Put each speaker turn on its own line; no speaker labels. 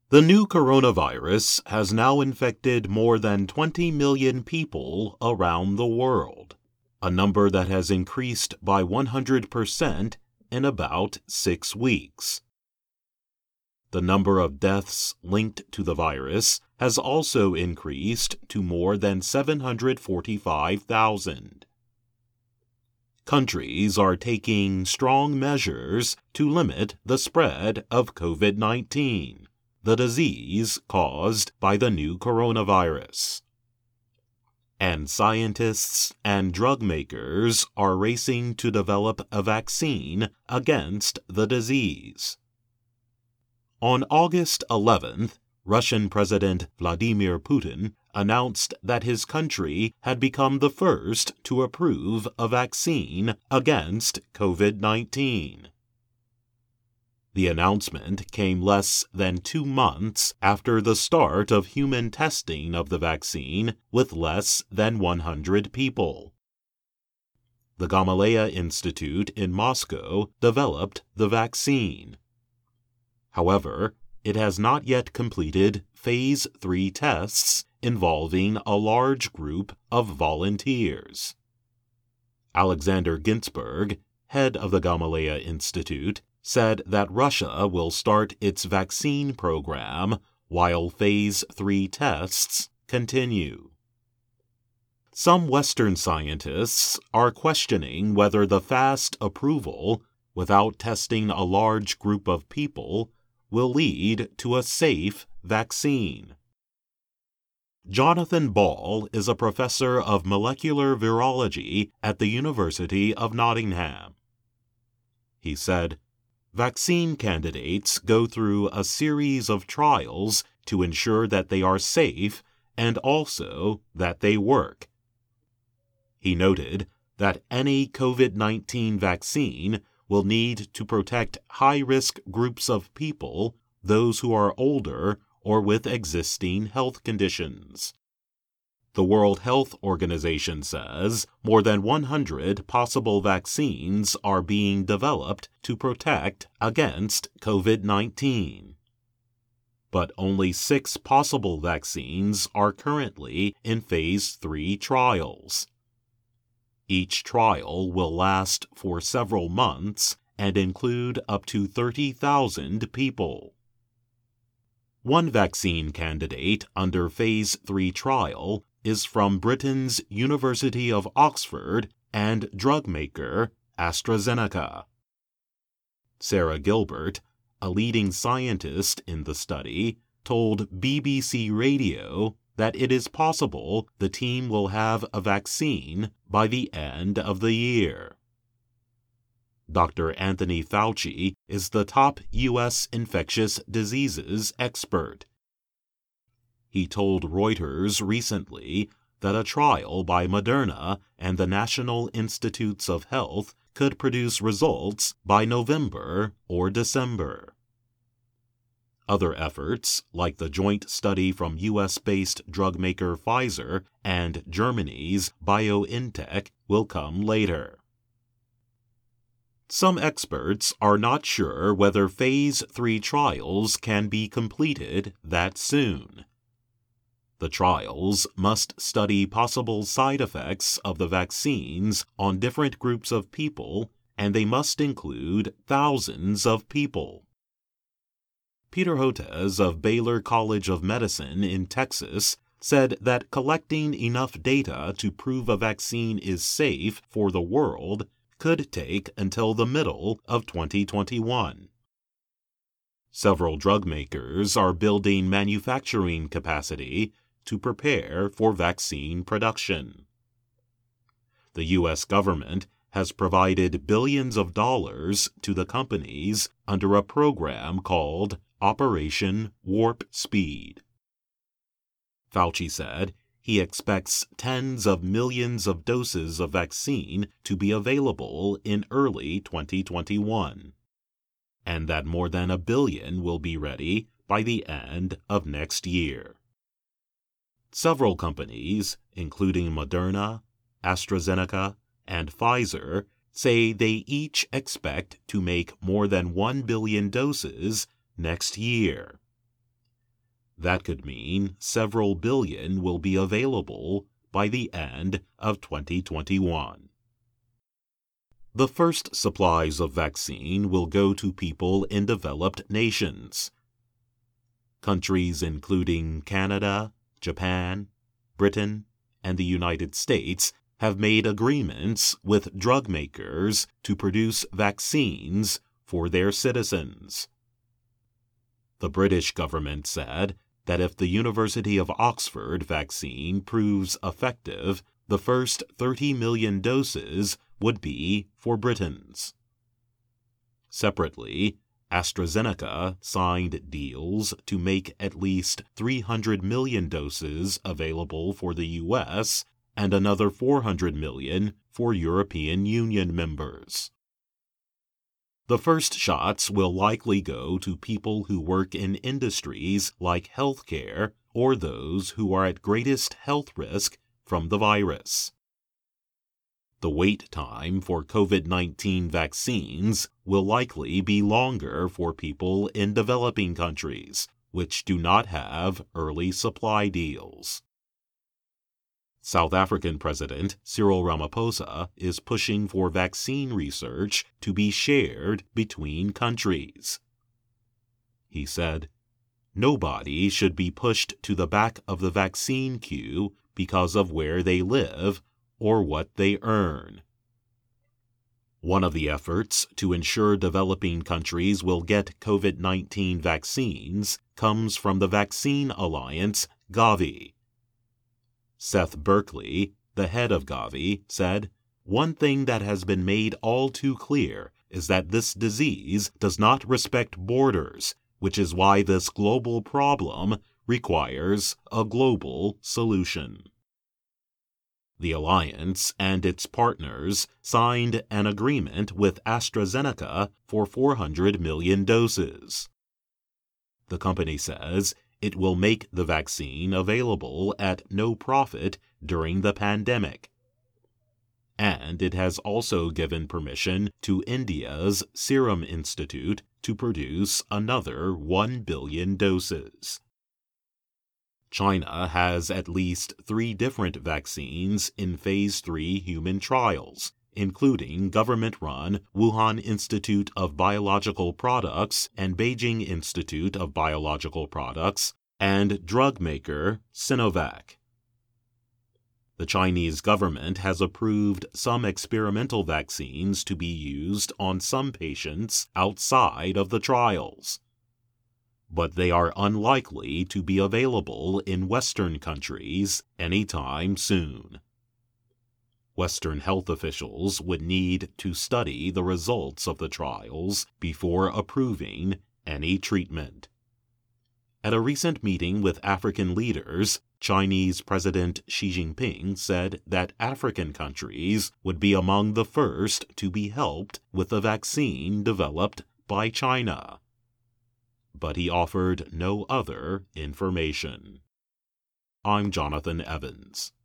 The new coronavirus has now infected more than 20 million people around the world, a number that has increased by 100% in about 6 weeks. The number of deaths linked to the virus has also increased to more than 745,000. Countries are taking strong measures to limit the spread of COVID-19, the disease caused by the new coronavirus. And scientists and drug makers are racing to develop a vaccine against the disease. On August 11th, Russian President Vladimir Putin announced that his country had become the first to approve a vaccine against COVID-19. The announcement came less than 2 months after the start of human testing of the vaccine with less than 100 people. The Gamaleya Institute in Moscow developed the vaccine. However, it has not yet completed Phase 3 tests involving a large group of volunteers. Alexander Ginsberg, head of the Gamaleya Institute, said that Russia will start its vaccine program while Phase 3 tests continue. Some Western scientists are questioning whether the fast approval, without testing a large group of people, will lead to a safe vaccine. Jonathan Ball is a professor of molecular virology at the University of Nottingham. He said, "Vaccine candidates go through a series of trials to ensure that they are safe and also that they work." He noted that any COVID-19 vaccine will need to protect high-risk groups of people, those who are older or with existing health conditions. The World Health Organization says more than 100 possible vaccines are being developed to protect against COVID-19. But only 6 possible vaccines are currently in Phase 3 trials. Each trial will last for several months and include up to 30,000 people. One vaccine candidate under Phase 3 trial is from Britain's University of Oxford and drug maker AstraZeneca. Sarah Gilbert, a leading scientist in the study, told BBC Radio that it is possible the team will have a vaccine by the end of the year. Dr. Anthony Fauci is the top U.S. infectious diseases expert. He told Reuters recently that a trial by Moderna and the National Institutes of Health could produce results by November or December. Other efforts, like the joint study from U.S.-based drug maker Pfizer and Germany's BioNTech, will come later. Some experts are not sure whether Phase 3 trials can be completed that soon. The trials must study possible side effects of the vaccines on different groups of people, and they must include thousands of people. Peter Hotez of Baylor College of Medicine in Texas said that collecting enough data to prove a vaccine is safe for the world could take until the middle of 2021. Several drug makers are building manufacturing capacity to prepare for vaccine production. The U.S. government has provided billions of dollars to the companies under a program called Operation Warp Speed. Fauci said he expects tens of millions of doses of vaccine to be available in early 2021, and that more than 1 billion will be ready by the end of next year. Several companies, including Moderna, AstraZeneca, and Pfizer, say they each expect to make more than 1 billion doses next year. That could mean several billion will be available by the end of 2021. The first supplies of vaccine will go to people in developed nations. Countries including Canada, Japan, Britain, and the United States have made agreements with drug makers to produce vaccines for their citizens. The British government said that if the University of Oxford vaccine proves effective, the first 30 million doses would be for Britons. Separately, AstraZeneca signed deals to make at least 300 million doses available for the U.S. and another 400 million for European Union members. The first shots will likely go to people who work in industries like healthcare or those who are at greatest health risk from the virus. The wait time for COVID-19 vaccines will likely be longer for people in developing countries, which do not have early supply deals. South African President Cyril Ramaphosa is pushing for vaccine research to be shared between countries. He said, "Nobody should be pushed to the back of the vaccine queue because of where they live or what they earn." One of the efforts to ensure developing countries will get COVID-19 vaccines comes from the vaccine alliance Gavi. Seth Berkley, the head of Gavi, said, "One thing that has been made all too clear is that this disease does not respect borders, which is why this global problem requires a global solution." The alliance and its partners signed an agreement with AstraZeneca for 400 million doses. The company says it will make the vaccine available at no profit during the pandemic. And it has also given permission to India's Serum Institute to produce another 1 billion doses. China has at least 3 different vaccines in Phase 3 human trials, including government-run Wuhan Institute of Biological Products and Beijing Institute of Biological Products, and drug maker Sinovac. The Chinese government has approved some experimental vaccines to be used on some patients outside of the trials, but they are unlikely to be available in Western countries anytime soon. Western health officials would need to study the results of the trials before approving any treatment. At a recent meeting with African leaders, Chinese President Xi Jinping said that African countries would be among the first to be helped with the vaccine developed by China. But he offered no other information. I'm Jonathan Evans.